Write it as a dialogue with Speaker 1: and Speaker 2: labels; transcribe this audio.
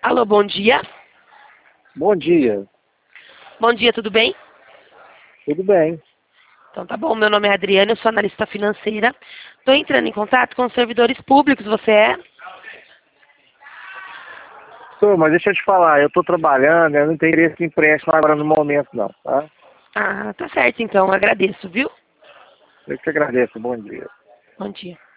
Speaker 1: Alô, bom dia.
Speaker 2: Bom dia.
Speaker 1: Bom dia, tudo bem?
Speaker 2: Tudo bem?
Speaker 1: Então tá bom, meu nome é Adriana, eu sou analista financeira. Estou entrando em contato com os servidores públicos, você é?
Speaker 2: Sou, mas deixa eu te falar, eu estou trabalhando, eu não tenho interesse em empréstimo agora no momento não, tá?
Speaker 1: Ah, tá certo então, agradeço, viu?
Speaker 2: Eu que agradeço, bom dia.
Speaker 1: Bom dia.